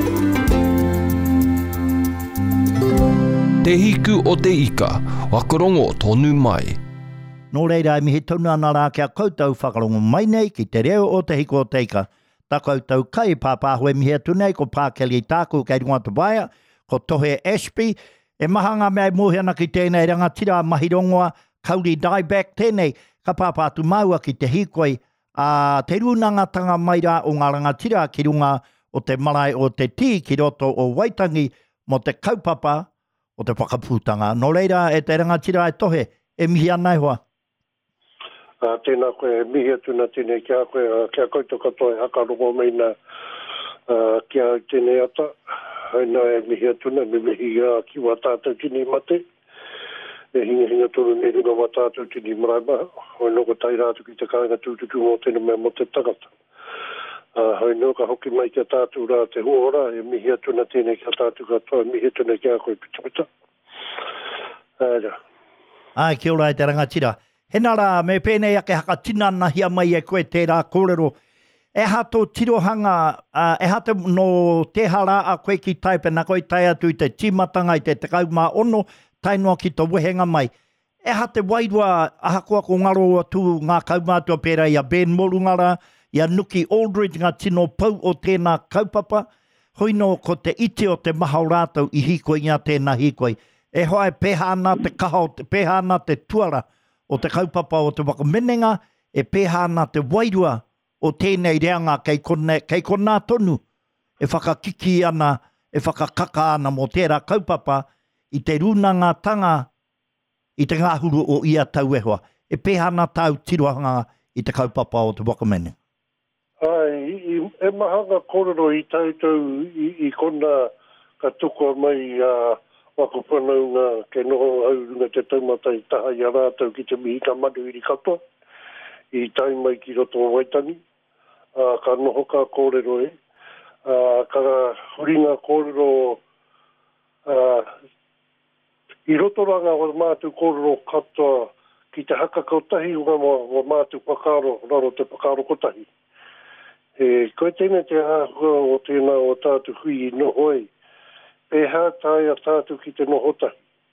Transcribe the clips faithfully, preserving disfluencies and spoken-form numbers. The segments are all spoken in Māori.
Te hiku o te ika, wakarongo tonu mai. Nō reira, mihi tauna ana rā kia koutou whakarongo mai nei ki te reo o te hiku o te ika. Tā koutou kai pāpāhue mihi atunei ko pākeli tāku kei runga te waia, ko Tohe Ashby. E mahanga mea mohi ana ki tēnei rangatira mahirongoa, kauri dieback tēnei, ka pāpātu maua ki te hikoi, a te runangatanga mai rā o ngā rangatira ki runga o te marae o te tī ki roto o Waitangi mo te kaupapa o te whakapūtanga. Nō reira, e te rangatira e tohe, e mihi anai hoa. Uh, tēnā koe, mihi atuna tēnei kia koe, uh, kia koutou katoa e hakarongo mai nā uh, kia tēnei ata. Haina e mihi atuna, me mihi uh, ki wā tātou tini mate. E hinga hinga tōru me runga wā tātou tini marae maha. Hoi noko tai rātu ki te kāinga tūtutu mō tēnā mea mo te tagata. Uh, hoi no ka hoki mai kia tātou rā te huora, e mihi atuna tēnei kia tātou katoa, mihi atuna kia koe pitapita. Aira. Ai, kia ora e te rangatira. Hena rā, me pēnei ake haka tinana hia mai e koe tērā kōrero. E hato tirohanga, uh, e hato no te hara a koe ki taipe na koe tai atu i te timatanga i te te kaumā ono, tai noa ki to wehenga mai. E hate wairua ahakoa ko ngaro atu ngā kaumātua pēra ia Ben Morungara, ia Nuki Aldridge ngā tino pau o tēnā kaupapa, hoino ko te iti o te maha o rātou i hikoi ngā tēnā hikoi. E hoa e pēhana te kaha o te pēhana te tuara o te kaupapa o te wakamenenga, e pēhana te wairua o tēnei reanga kei kone, kei kona tonu, e whakakiki ana, e whakakaka ana mo tērā kaupapa i te runanga tanga i te ngāhuru o ia tau e hoa. E pēhana tau tirohanga i te kaupapa o te wakamenenga. Ai, i, e mahanga kōrero i tautau i, i kona ka tuko mai a uh, wako whanaunga ke noho aurunga te taumata i taha i a rātau ki te mihi ka manu i katoa. I tai mai ki roto o Waitangi. Uh, ka noho ka kōrero e. Uh, ka huringa kōrero uh, i roto ranga o mātu kōrero katoa ki te haka kotahi unga o mātu pakaro, raro te pakaro kotahi. E, koe tēnei te āhua o tēnā o tātu hui i nohoi, pēhā tāi a tātu ki te nohotahi.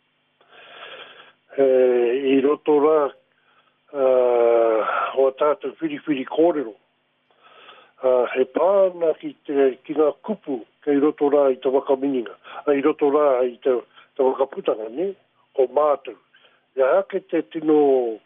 E, I roto rā uh, o tātu whiriwhiri kōrero. Uh, he pāna ki, te, ki ngā kupu kei roto rā i te wakamininga, i roto rā i te, te wakaputanga, ne? Ko mātou. Ia hake te tino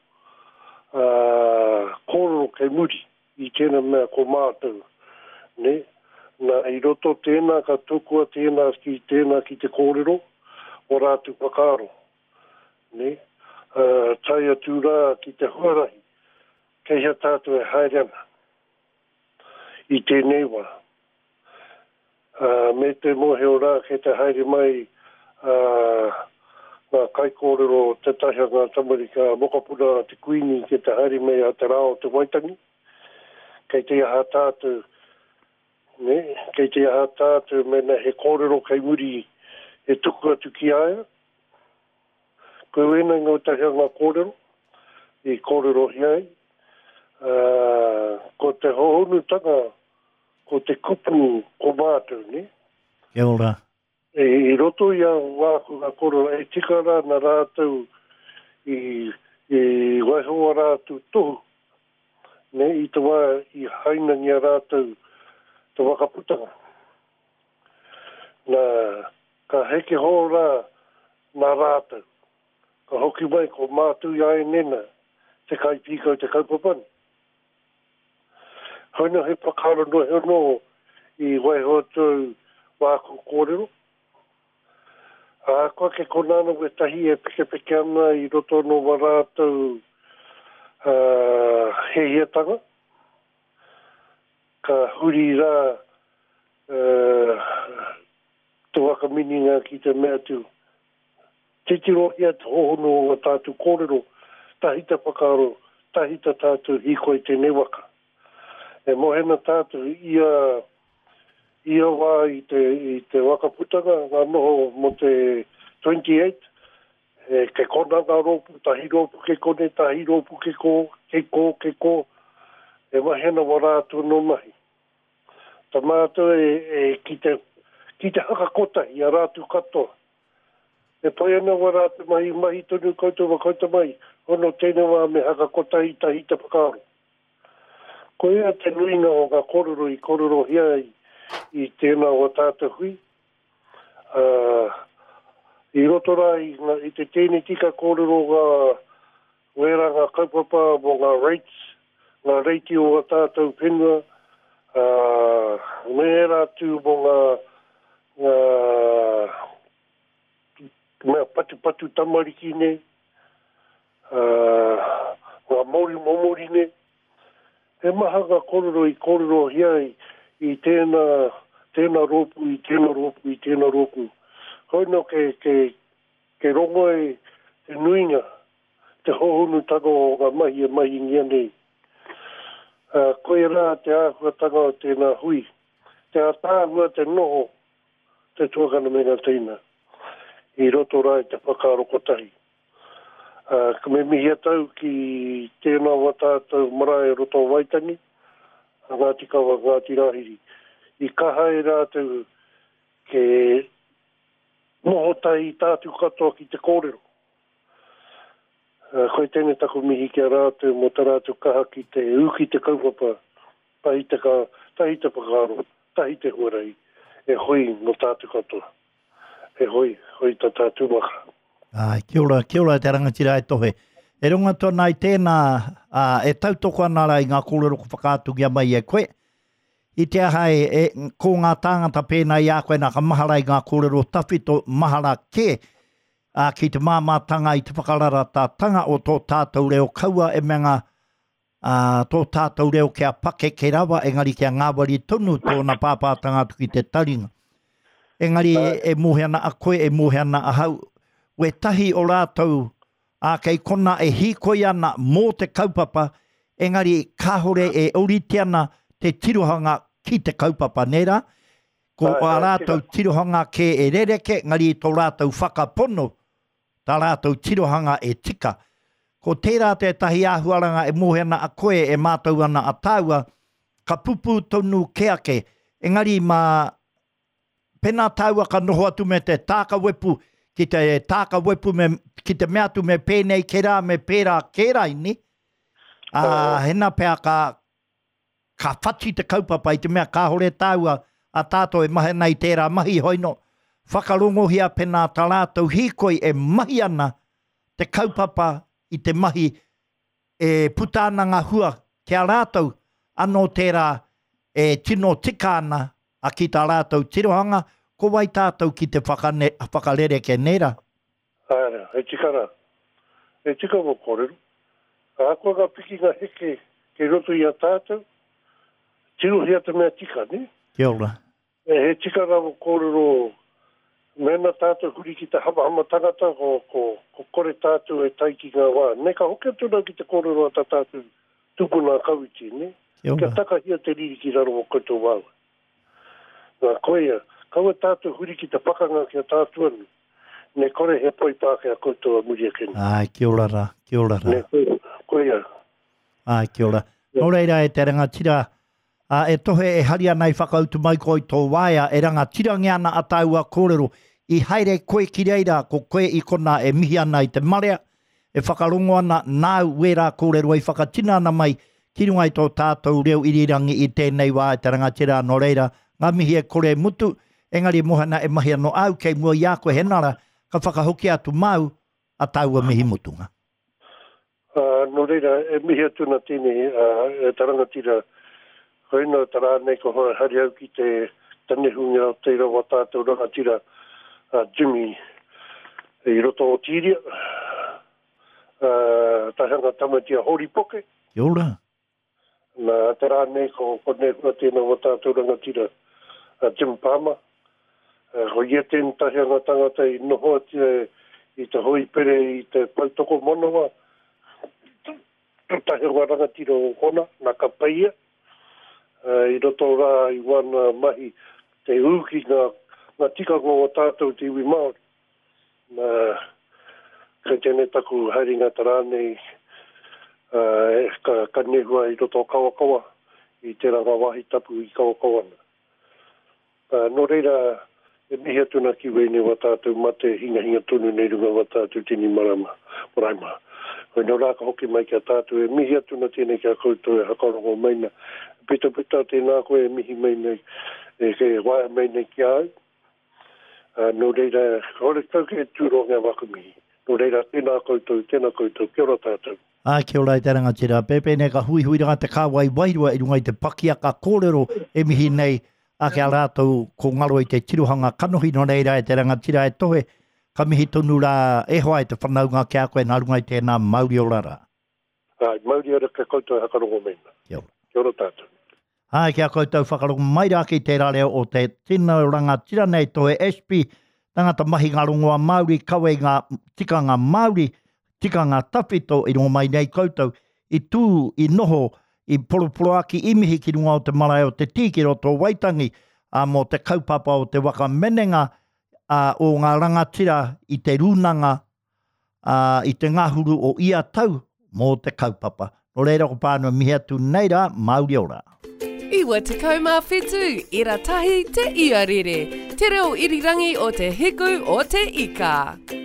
uh, kōrero kei muri. I tēnā mea ko mātou, ne? Nā i roto tēnā ka tukua tēnā ki tēnā ki te kōrero o rātu pakaro, ne? Uh, tai atu rā ki te huarahi, kei hea tātou e haereana i tēnei wā. Uh, me te mohe o rā ke te haere mai uh, ngā kai kōrero te tahi ngā tamarika mokapuna te kuini ke te haere mai a te rao te Waitangi. Kei te aha tātou, ne? Kei te aha tātou mena he kōrero kei muri e tuku atu ki aia. Koe wena ngau tahia ngā kōrero, i kōrero hiai. Uh, ko te hohonu tanga, ko te kupu ko mātou, ne? Kia ora. E, i roto ia wāku ngā kōrero, e tika rā na rātou i, i waihoa rātou tohu. Ne, i te wā i haina ni a rātou te wakaputanga. Nā, ka heke ho rā nā rātou. Ka hoki mai ko mātu i ae nena te kai pīkau te kaupapani. Haina he pakaro no he no i waihoa tau wāku kōrero. A koa ke konana we tahi e peke peke ana i roto no wa rātou Uh, he hiatanga. Ka huri rā uh, te wakamininga ki te mea tu. Te tiro ia te hohono o tātu kōrero, tahita pakaro, tahita tātu hikoi te newaka. E mohena tātu ia, ia wā i te, i te wakaputanga, ngā noho mo te twenty-eight, E, ke kona ngā ropu, tahi ropu ke kone, tahi ropu ke ko, ke ko, ke ko. E wahena wa rātu no mahi. Ta mātou e, e ki te ki te hakakota i a rātu katoa. E pai ana wa rātu mahi, mahi tonu koutou wa koutou mai, ono tēnei wā me hakakota i ta hita pakaro. Ko ea te nuinga o ngā kororo i kororo hia i, i tēnā o tātou hui. Uh, I roto rā i, i te tēnei tika kororo ngā wera ngā kaupapa mo ngā rates, ngā reiti o ngā tātou whenua, uh, me rātu mo ngā, ngā mea patu patu tamariki ne, uh, ngā mori momori ne, e maha ngā kororo i kororo hia i, i tēnā, tēnā rōpu, i tēnā rōpu, i tēnā rōpu. Koino ke, ke, ke rongo e te nuinga, te hohonu tago o ngā mahi e mahi ngia nei. Uh, koe rā te āhua tago o tēnā hui. Te ātāhua te noho, te tuakana me ngā teina. I roto rā i te whakaaro kotahi. Uh, ka me mihi atau ki tēnā wa tātou marae roto waitangi, a Ngāti Kawa, Ngāti Rahiri. I kaha e rātou ke noho tai tātou katoa ki te kōrero. Uh, koe tēnei taku mihi ki a rātou mo tā rātou kaha ki te uki te kaupapa, tahi te, ka, tahi te pakaro, tahi te huarai, e hoi no tātou katoa. E hoi, hoi tā tātou maka. Ai, kia ora, kia ora te rangatira e tohe. E runga tōna i tēnā, uh, e tautoko anara i ngā kōrero ko whakātugia mai e koe. I te ahai, e, ko ngā tāngata pēnā i a koe nā ka mahara i ngā kōrero tawhito mahara ke, uh, ki te māmātanga i te whakarara tā tanga o tō tātou reo kaua e menga uh, tō tātou reo kia pake ke rawa, engari kia ngāwari tonu tōna pāpātanga atu ki te taringa. Engari e, e muheana a koe, e muheana a hau. We tahi o rātou a kei kona e hikoi ana mō te kaupapa, engari kāhore e oriti ana te tirohanga ki te kaupapa nera. Ko a rātou tirohanga ke e rereke, ngari tō rātou whakapono, tā rātou tirohanga e tika. Ko tērā te tahi āhuaranga e mōhena a koe e mātou ana a tāua, ka pupu tonu ke ake, engari mā pena tāua ka noho atu me te tāka wepu, ki te tāka wepu me, ki te mea tu me pēnei ke rā, me pērā ke rai ni. Uh, hena pēr ka, ka whati te kaupapa i te mea kāhore tāua a tātou e mahe nei tērā mahi hoino. Whakarongohia pēnā tā rātou hikoi e mahi ana te kaupapa i te mahi e putānanga hua kia rātou anō tērā e tino tikāna a ki tā rātou tirohanga, ko wai tātou ki te whakane, whakarere ke nera? Aera, e tikara. E tika mo kōrero. A koe ka piki ngā heke ke roto i a tātou, tirohi ata mea tika, ne? Kia ora. E he tikara mo kōrero, mena tātou huri ki te hamahama tangata, ko, ko, ko kore tātou e tai ki ngā wā. Ne ka hoke tūna ki te kōrero a tā tātou tupuna kauiti, ne? Kia ora. Kia takahia te riri ki raro mo koutou wāua. Ngā koea, kaua tātou huri ki te pakanga ki a tātou anu. Ne kore he poi pāke a koutou a muri a keni. Ai, kia ora rā, kia ora rā. Ne koea, koea. Ai, kia ora. Nō reira e te rangatira, uh, e tohe e haria nei whakautu mai koi tō waia, e rangatira ngiana a tāua kōrero, i haere koe ki reira, ko koe i kona e mihi ana i te marea, e whakarongo ana nāu wera kōrero, e whakatina ana mai, ki runga i tō tātou reo irirangi i tēnei wā e te rangatira nō reira, ngā mihi e kore mutu, engari mohana e mahi anō au kei mua i a koe henara, ka whakahoki atu mau a tāua mihi mutunga. Uh, no reira, e mihi atu na tēnei, uh, e tarangatira, koina tara nei ko hoa hari au ki te tanehunga o teira wa tātou rangatira, uh, Jimmy, i roto o Tiria, uh, tahanga tamatia Horipoke. Kia ora. Na tara nei ko kone hua tēnā wa tātou rangatira, uh, Jim Palmer. Uh, ho ia tēn tahanga tangata i noho te, i te hoi pere i te pautoko monowa. Tahanga rangatira o hona, na kapaia. Uh, I roto rā i wana mahi te uki ngā, ngā tikanga o tātou te iwi Māori. Na kei tēnei taku haringa tara nei uh, ka, ka nehua i roto kawakawa i te ranga wahi tapu i kawakawana. Uh, no reira, e mihi atuna ki wene wa tātou mate hinga hinga tonu nei runga wa tātou tini marama, maraima. Hoi no rāka hoki mai kia tātou e mihi atuna tēnei kia koutou e hakarongo maina. Pita pita tēnā koe e mihi mai nei, e ke waia mai nei ki au. Uh, no reira, hore tau ke tūronga wakumihi. No reira, tēnā koutou, tēnā koutou, kia ora tātou. A kia ora i te rangatira, pepe nei ka hui hui ranga te kāwai wairua i runga i te pakia ka kōrero e mihi nei a kia rātou ko ngaro i te tirohanga kanohi no reira i te rangatira e tohe ka mihi tonu rā e hoa i te whanaunga kia koe nā runga i tēnā Māori o rara. Ai, Māori ora ka koutou hakarongo mena. Kia ora. Kia ora tātou. Ai, kia koutou whakarongo mai rā ki te rāreo o te tino rangatira nei tohe S P tangata mahi ngā rongoa Māori, kawe ngā tikanga Māori, tikanga tawhito i rongo mai nei koutou, i tū, i noho, i poroporo aki imihi ki runga o te marae o te tiki roto waitangi, a mo te kaupapa o te waka menenga a, o ngā rangatira i te rūnanga, a, i te ngahuru o ia tau mo te kaupapa. No reira ko pānua mihi atu nei rā, Māori ora. Iwa te kaumā whetū, ira tahi te iarere. Te reo irirangi o te hiku o te ika.